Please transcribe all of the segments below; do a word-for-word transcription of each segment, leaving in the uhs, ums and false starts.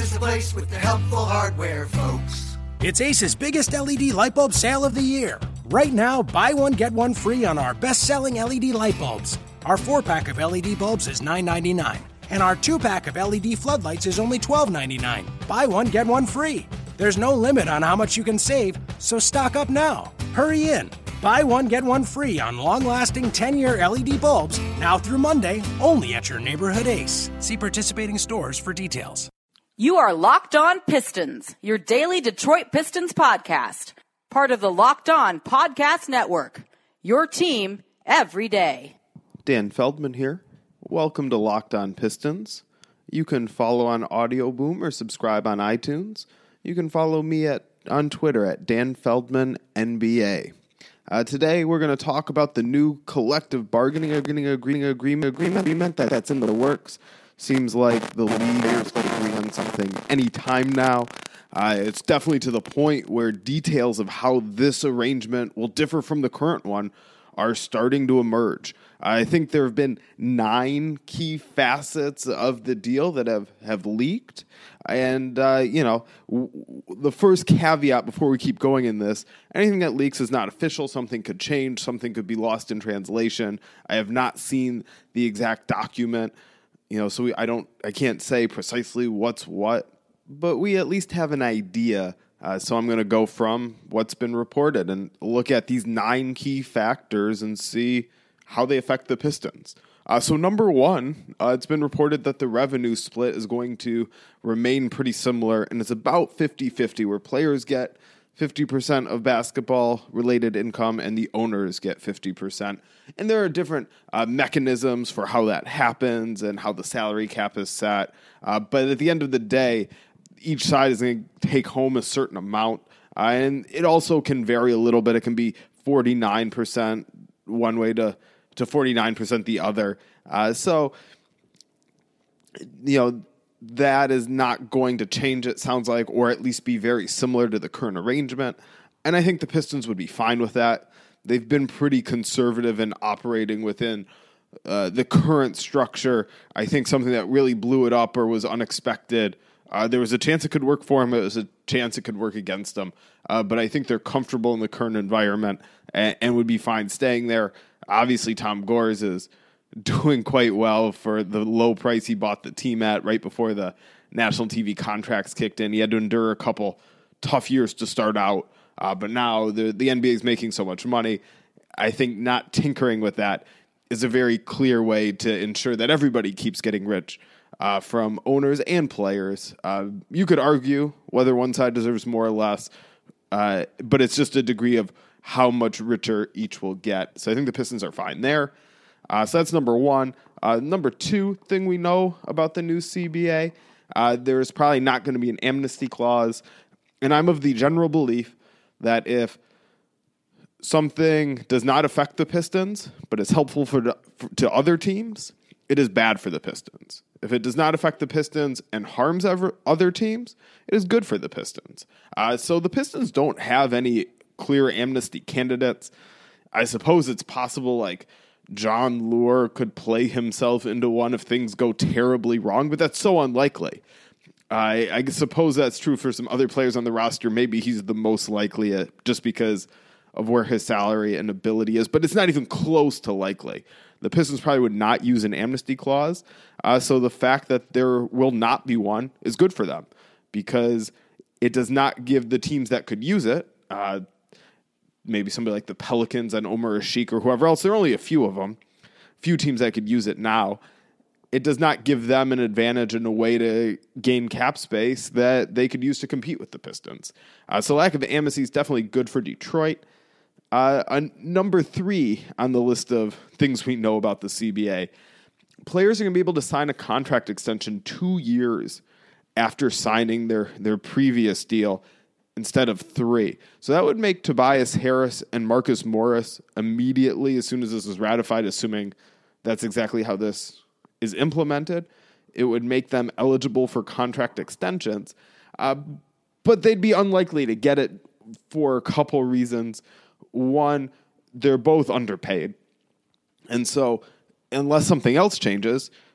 is the place with the helpful hardware, folks. It's Ace's biggest L E D light bulb sale of the year. Right now, buy one, get one free on our best-selling L E D light bulbs. Our four-pack of L E D bulbs is nine ninety-nine, and our two-pack of L E D floodlights is only twelve ninety-nine. Buy one, get one free. There's no limit on how much you can save, so stock up now. Hurry in. Buy one, get one free on long-lasting ten-year L E D bulbs, now through Monday, only at your neighborhood Ace. See participating stores for details. You are Locked On Pistons, your daily Detroit Pistons podcast. Part of the Locked On Podcast Network, your team every day. Dan Feldman here. Welcome to Locked On Pistons. You can follow on Audio Boom or subscribe on iTunes. You can follow me at on Twitter at Dan Feldman N B A. Uh, today, we're going to talk about the new collective bargaining agreement, agreement, agreement, agreement that, that's in the works. Seems like the league is going to agree on something anytime now. Uh, it's definitely to the point where details of how this arrangement will differ from the current one are starting to emerge. I think there have been nine key facets of the deal that have, have leaked. And, uh, you know, w- the first caveat before we keep going in this, anything that leaks is not official. Something could change. Something could be lost in translation. I have not seen the exact document, you know, so we, I don't, I can't say precisely what's what, but we at least have an idea. Uh, so I'm going to go from what's been reported and look at these nine key factors and see how they affect the Pistons. Uh, so number one, uh, it's been reported that the revenue split is going to remain pretty similar, and it's about fifty-fifty, where players get fifty percent of basketball-related income and the owners get fifty percent. And there are different uh, mechanisms for how that happens and how the salary cap is set. Uh, but at the end of the day, each side is going to take home a certain amount, uh, and it also can vary a little bit. It can be forty-nine percent one way to, to forty-nine percent the other. Uh, so, you know, that is not going to change, it sounds like, or at least be very similar to the current arrangement. And I think the Pistons would be fine with that. They've been pretty conservative in operating within uh, the current structure. I think something that really blew it up or was unexpected, Uh, there was a chance it could work for him. There was a chance it could work against him. Uh, but I think they're comfortable in the current environment and, and would be fine staying there. Obviously, Tom Gores is doing quite well for the low price he bought the team at right before the national T V contracts kicked in. He had to endure a couple tough years to start out. Uh, but now the, the N B A is making so much money. I think not tinkering with that is a very clear way to ensure that everybody keeps getting rich. Uh, from owners and players. Uh, you could argue whether one side deserves more or less, uh, but it's just a degree of how much richer each will get. So I think the Pistons are fine there. Uh, so that's number one. Uh, number two thing we know about the new C B A, uh, there's probably not going to be an amnesty clause. And I'm of the general belief that if something does not affect the Pistons, but is helpful for, the, for to other teams, it is bad for the Pistons. If it does not affect the Pistons and harms ever, other teams, it is good for the Pistons. Uh, so the Pistons don't have any clear amnesty candidates. I suppose it's possible like John Lure could play himself into one if things go terribly wrong, but that's so unlikely. I, I suppose that's true for some other players on the roster. Maybe he's the most likely uh, just because of where his salary and ability is, but it's not even close to likely. The Pistons probably would not use an amnesty clause, uh, so the fact that there will not be one is good for them because it does not give the teams that could use it, uh, maybe somebody like the Pelicans and Omer Asik or whoever else, there are only a few of them, few teams that could use it now. It does not give them an advantage in a way to gain cap space that they could use to compete with the Pistons. Uh, so lack of amnesty is definitely good for Detroit. Uh, uh, number three on the list of things we know about the C B A, players are going to be able to sign a contract extension two years after signing their, their previous deal instead of three. So that would make Tobias Harris and Marcus Morris immediately, as soon as this is ratified, assuming that's exactly how this is implemented, it would make them eligible for contract extensions. Uh, but they'd be unlikely to get it for a couple reasons. One, they're both underpaid. And so unless something else changes,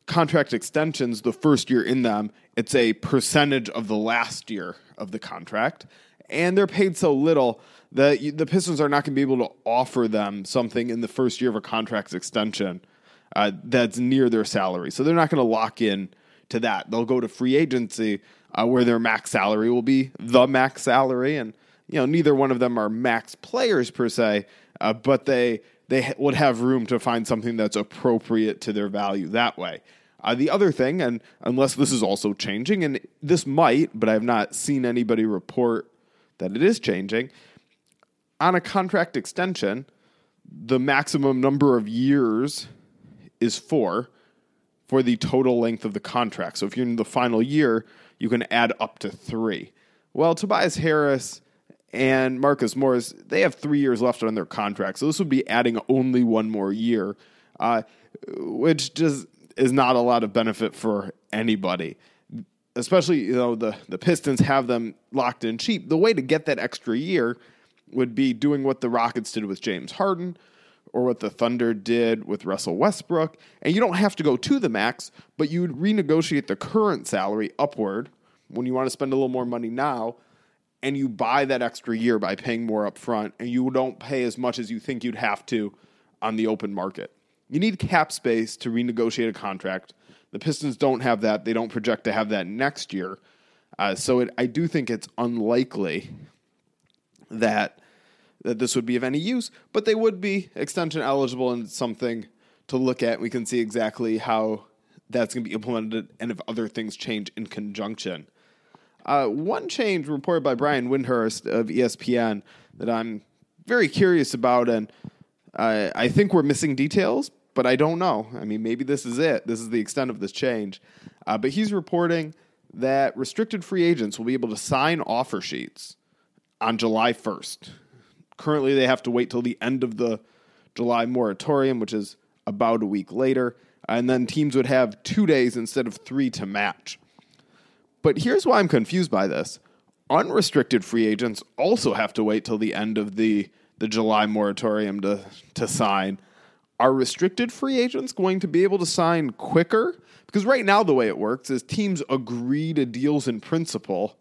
contract extensions, the first year in them, it's a percentage of the last year of the contract, and they're paid so little that you, the Pistons are not going to be able to offer them something in the first year of a contract extension uh, that's near their salary. So they're not going to lock in to that. They'll go to free agency uh, where their max salary will be the max salary, and you know neither one of them are max players per se, uh, but they they ha- would have room to find something that's appropriate to their value that way. Uh, the other thing, and unless this is also changing, and this might, but I have not seen anybody report that it is changing, on a contract extension, the maximum number of years is four for the total length of the contract. So if you're in the final year, you can add up to three. Well, Tobias Harris and Marcus Morris, they have three years left on their contract. So this would be adding only one more year, uh, which just is not a lot of benefit for anybody. Especially, you know, the, the Pistons have them locked in cheap. The way to get that extra year would be doing what the Rockets did with James Harden or what the Thunder did with Russell Westbrook. And you don't have to go to the max, but you would renegotiate the current salary upward when you want to spend a little more money now, and you buy that extra year by paying more up front, and you don't pay as much as you think you'd have to on the open market. You need cap space to renegotiate a contract. The Pistons don't have that. They don't project to have that next year. Uh, so it, I do think it's unlikely that that this would be of any use, but they would be extension eligible, and it's something to look at. We can see exactly how that's going to be implemented and if other things change in conjunction. Uh, one change reported by Brian Windhurst of E S P N that I'm very curious about, and uh, I think we're missing details, but I don't know. I mean, maybe this is it. This is the extent of this change. Uh, but he's reporting that restricted free agents will be able to sign offer sheets on July first. Currently, they have to wait till the end of the July moratorium, which is about a week later, and then teams would have two days instead of three to match. But here's why I'm confused by this. Unrestricted free agents also have to wait till the end of the, the July moratorium to, to sign. Are restricted free agents going to be able to sign quicker? Because right now the way it works is teams agree to deals in principle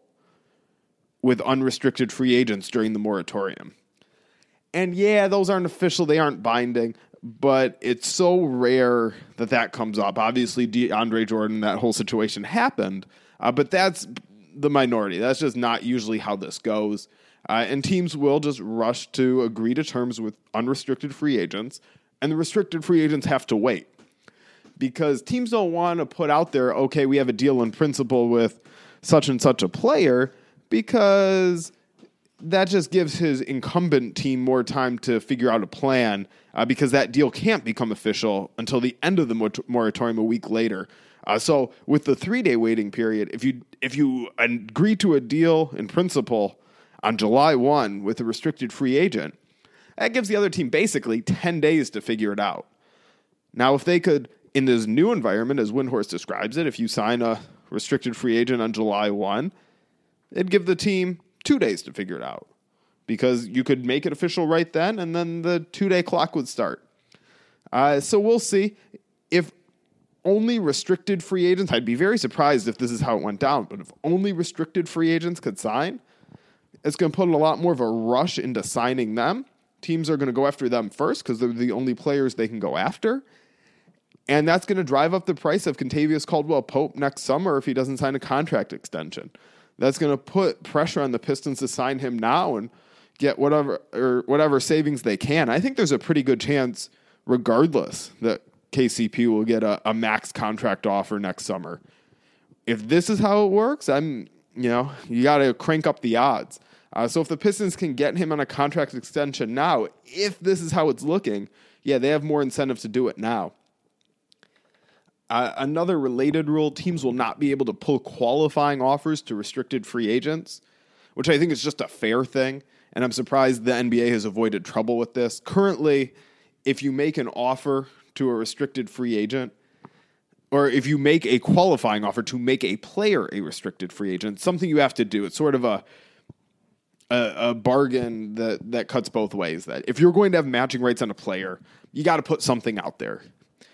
with unrestricted free agents during the moratorium. And yeah, those aren't official, they aren't binding, but it's so rare that that comes up. Obviously, DeAndre Jordan, that whole situation happened, uh, but that's the minority. That's just not usually how this goes. Uh, and teams will just rush to agree to terms with unrestricted free agents, and the restricted free agents have to wait. Because teams don't want to put out there, okay, we have a deal in principle with such and such a player, because that just gives his incumbent team more time to figure out a plan, uh, because that deal can't become official until the end of the moratorium a week later. Uh, so with the three-day waiting period, if you if you agree to a deal in principle on July first with a restricted free agent, that gives the other team basically ten days to figure it out. Now, if they could, in this new environment, as Windhorst describes it, if you sign a restricted free agent on July first, it'd give the team two days to figure it out, because you could make it official right then, and then the two-day clock would start. Uh, so we'll see. If only restricted free agents, I'd be very surprised if this is how it went down, but if only restricted free agents could sign, it's going to put a lot more of a rush into signing them. Teams are going to go after them first because they're the only players they can go after. And that's going to drive up the price of Kentavious Caldwell-Pope next summer if he doesn't sign a contract extension. That's going to put pressure on the Pistons to sign him now and get whatever or whatever savings they can. I think there's a pretty good chance, regardless, that K C P will get a, a max contract offer next summer. If this is how it works, I'm, you know, you got to crank up the odds. Uh, so if the Pistons can get him on a contract extension now, if this is how it's looking, yeah, they have more incentive to do it now. Uh, another related rule, teams will not be able to pull qualifying offers to restricted free agents, which I think is just a fair thing, and I'm surprised the N B A has avoided trouble with this. Currently, if you make an offer to a restricted free agent, or if you make a qualifying offer to make a player a restricted free agent, something you have to do. It's sort of a a, a bargain that, that cuts both ways. That if you're going to have matching rights on a player, you got to put something out there.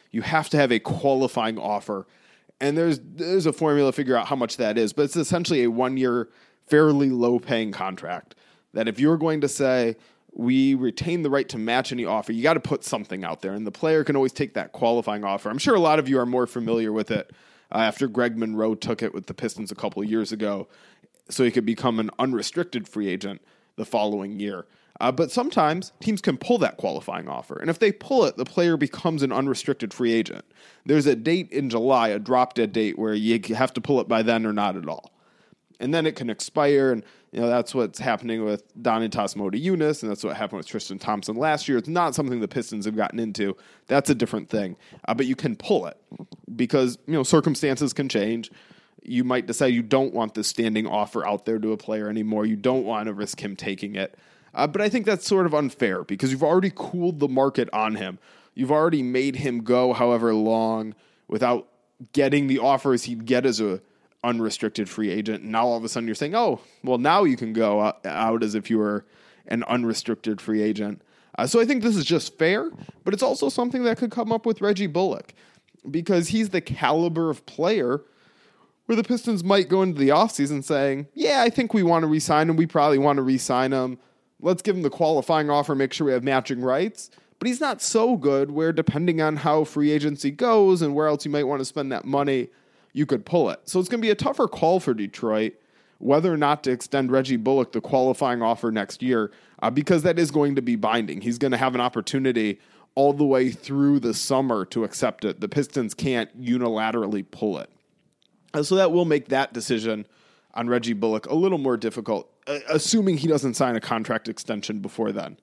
you have to have a qualifying offer. And there's there's a formula to figure out how much that is, but it's essentially a one-year, fairly low-paying contract. That if you're going to say, we retain the right to match any offer, you got to put something out there, and the player can always take that qualifying offer. I'm sure a lot of you are more familiar with it uh, after Greg Monroe took it with the Pistons a couple of years ago, so he could become an unrestricted free agent the following year. Uh, but sometimes teams can pull that qualifying offer. And if they pull it, the player becomes an unrestricted free agent. There's a date in July, a drop-dead date, where you have to pull it by then or not at all. And then it can expire, and you know that's what's happening with Donatas Motiejunas, and that's what happened with Tristan Thompson last year. It's not something the Pistons have gotten into. That's a different thing. Uh, but you can pull it because you know circumstances can change. You might decide you don't want this standing offer out there to a player anymore. You don't want to risk him taking it. Uh, but I think that's sort of unfair because you've already cooled the market on him. You've already made him go however long without getting the offers he'd get as a unrestricted free agent. And now all of a sudden you're saying, oh, well, now you can go out as if you were an unrestricted free agent. Uh, so I think this is just fair, but it's also something that could come up with Reggie Bullock because he's the caliber of player where the Pistons might go into the offseason saying, yeah, I think we want to re-sign him. We probably want to re-sign him. Let's give him the qualifying offer, make sure we have matching rights. But he's not so good where depending on how free agency goes and where else you might want to spend that money, you could pull it. So it's going to be a tougher call for Detroit whether or not to extend Reggie Bullock the qualifying offer next year uh, because that is going to be binding. He's going to have an opportunity all the way through the summer to accept it. The Pistons can't unilaterally pull it. Uh, so that will make that decision on Reggie Bullock a little more difficult, uh, assuming he doesn't sign a contract extension before then.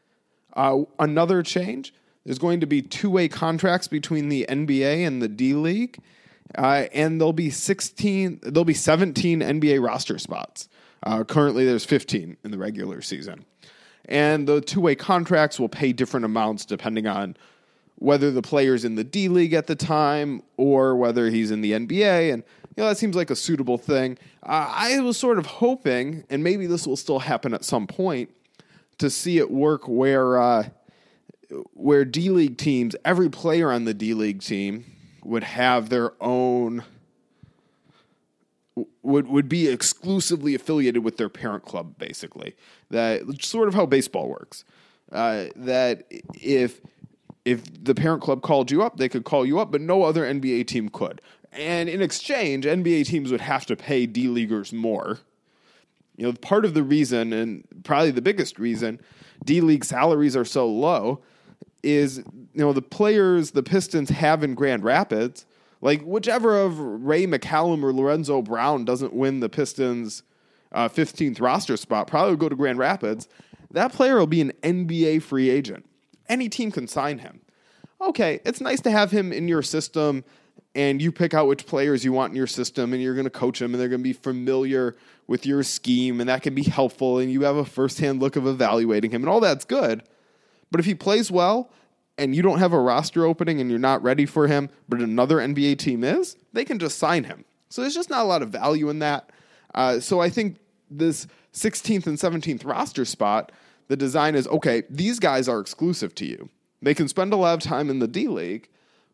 Uh, another change, there's going to be two-way contracts between the N B A and the D-League, uh, and there'll be sixteen, there'll be seventeen N B A roster spots. Uh, currently, there's fifteen in the regular season. And the two-way contracts will pay different amounts depending on whether the player's in the D-League at the time or whether he's in the N B A, and you know that seems like a suitable thing. Uh, I was sort of hoping, and maybe this will still happen at some point, to see it work where uh, where D-League teams, every player on the D-League team would have their own, would would be exclusively affiliated with their parent club, basically. That sort of how baseball works. Uh, that if if the parent club called you up, they could call you up, but no other N B A team could. And in exchange, N B A teams would have to pay D-Leaguers more. You know, part of the reason, and probably the biggest reason, D-League salaries are so low is, you know, the players the Pistons have in Grand Rapids, like whichever of Ray McCallum or Lorenzo Brown doesn't win the Pistons' uh, fifteenth roster spot, probably will go to Grand Rapids, that player will be an N B A free agent. Any team can sign him. Okay, it's nice to have him in your system, and you pick out which players you want in your system, and you're going to coach them, and they're going to be familiar with your scheme, and that can be helpful, and you have a first-hand look of evaluating him, and all that's good. But if he plays well, and you don't have a roster opening, and you're not ready for him, but another N B A team is, they can just sign him. So there's just not a lot of value in that. Uh, so I think this sixteenth and seventeenth roster spot, the design is, okay, these guys are exclusive to you. They can spend a lot of time in the D-League,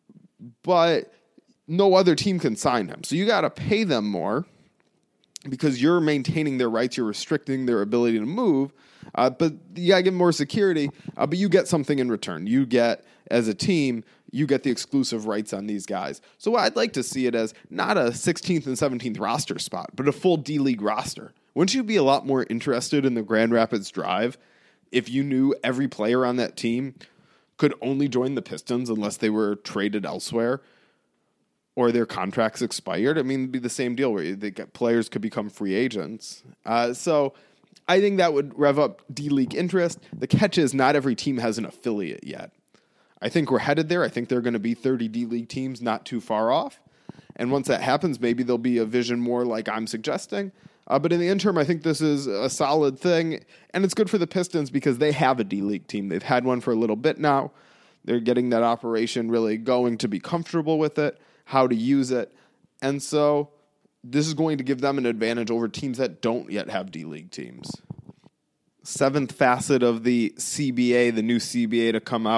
but no other team can sign him. So you got to pay them more because you're maintaining their rights, you're restricting their ability to move, uh, but you got to give them more security, uh, but you get something in return. You get, as a team, you get the exclusive rights on these guys. So I'd like to see it as not a sixteenth and seventeenth roster spot, but a full D-League roster. Wouldn't you be a lot more interested in the Grand Rapids Drive if you knew every player on that team could only join the Pistons unless they were traded elsewhere or their contracts expired? I mean, it'd be the same deal where they get, players could become free agents. Uh, so I think that would rev up D-League interest. The catch is not every team has an affiliate yet. I think we're headed there. I think there are going to be thirty D-League teams not too far off. And once that happens, maybe there'll be a vision more like I'm suggesting. Uh, but in the interim, I think this is a solid thing. And it's good for the Pistons because they have a D-League team. They've had one for a little bit now. They're getting that operation really going to be comfortable with it, how to use it. And so this is going to give them an advantage over teams that don't yet have D-League teams. Seventh facet of the C B A, the new C B A to come out,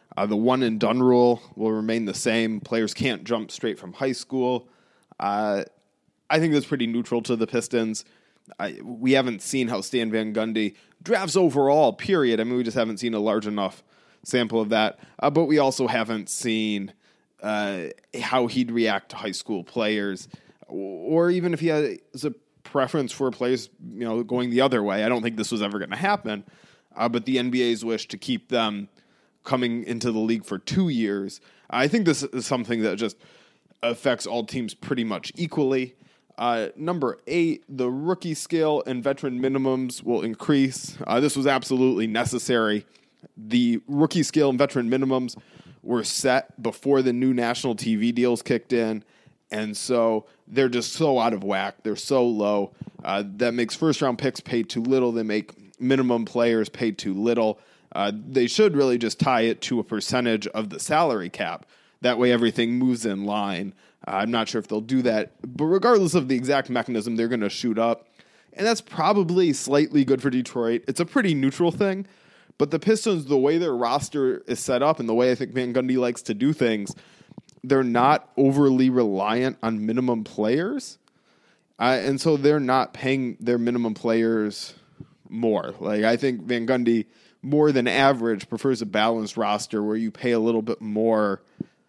Uh, the one and done rule will remain the same. Players can't jump straight from high school. Uh, I think that's pretty neutral to the Pistons. I, we haven't seen how Stan Van Gundy drafts overall, period. I mean, we just haven't seen a large enough sample of that. Uh, but we also haven't seen uh, how he'd react to high school players, or even if he has a preference for players, you know, going the other way. I don't think this was ever going to happen. Uh, but the N B A's wish to keep them coming into the league for two years, I think this is something that just affects all teams pretty much equally. Uh, number eight, the rookie scale and veteran minimums will increase. Uh, this was absolutely necessary. The rookie scale and veteran minimums were set before the new national T V deals kicked in, and so they're just so out of whack. They're so low. Uh, that makes first-round picks pay too little. They make minimum players pay too little. Uh, they should really just tie it to a percentage of the salary cap. That way everything moves in line. Uh, I'm not sure if they'll do that, but regardless of the exact mechanism, they're going to shoot up. And that's probably slightly good for Detroit. It's a pretty neutral thing, but the Pistons, the way their roster is set up and the way I think Van Gundy likes to do things, they're not overly reliant on minimum players. Uh, and so they're not paying their minimum players more. Like, I think Van Gundy, more than average, prefers a balanced roster where you pay a little bit more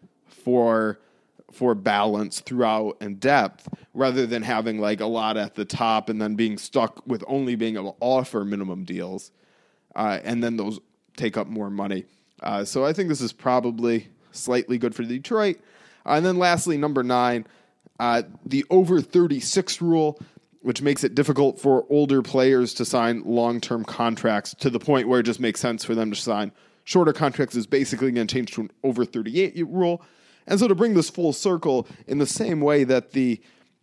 for for balance throughout and depth, rather than having like a lot at the top and then being stuck with only being able to offer minimum deals, uh, and then those take up more money. Uh, so I think this is probably slightly good for Detroit. Uh, and then lastly, number nine, uh, the over thirty-six rule, which makes it difficult for older players to sign long-term contracts to the point where it just makes sense for them to sign shorter contracts, is basically going to change to an over thirty-eight rule. And so to bring this full circle, in the same way that the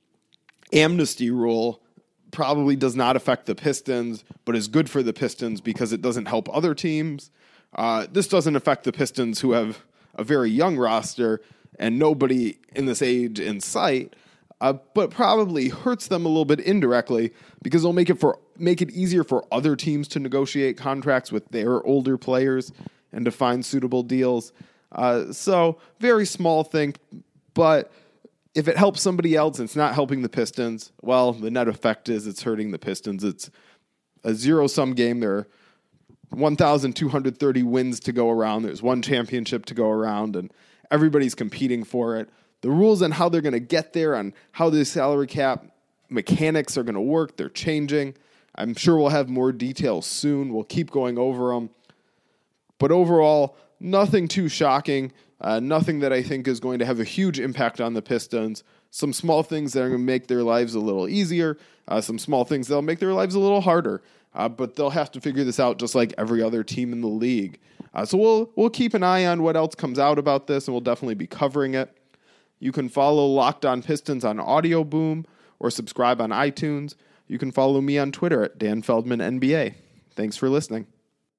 amnesty rule probably does not affect the Pistons, but is good for the Pistons because it doesn't help other teams, uh, this doesn't affect the Pistons, who have a very young roster and nobody in this age in sight, uh, but probably hurts them a little bit indirectly because it'll make it for make it easier for other teams to negotiate contracts with their older players and to find suitable deals. Uh, so very small thing, but if it helps somebody else and it's not helping the Pistons, well, the net effect is it's hurting the Pistons. It's a zero-sum game. There are one thousand two hundred thirty wins to go around. There's one championship to go around, and everybody's competing for it. The rules on how they're going to get there, on how the salary cap mechanics are going to work, they're changing. I'm sure we'll have more details soon. We'll keep going over them. But overall, nothing too shocking. Uh, nothing that I think is going to have a huge impact on the Pistons. Some small things that are going to make their lives a little easier. Uh, some small things that will make their lives a little harder. Uh, but they'll have to figure this out just like every other team in the league. Uh, so we'll we'll keep an eye on what else comes out about this, and we'll definitely be covering it. You can follow Locked On Pistons on Audio Boom or subscribe on iTunes. You can follow me on Twitter at Dan Feldman N B A. Thanks for listening.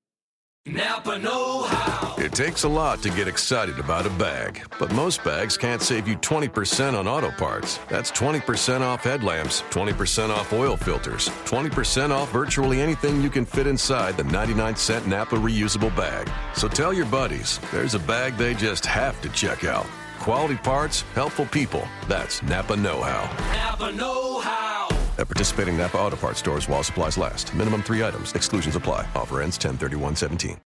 Napa know-how. It takes a lot to get excited about a bag, but most bags can't save you twenty percent on auto parts. That's twenty percent off headlamps, twenty percent off oil filters, twenty percent off virtually anything you can fit inside the ninety-nine cent Napa reusable bag. So tell your buddies, there's a bag they just have to check out. Quality parts, helpful people. That's Napa know-how. Napa know-how. At participating Napa Auto Parts stores while supplies last. Minimum three items. Exclusions apply. Offer ends ten thirty-one seventeen.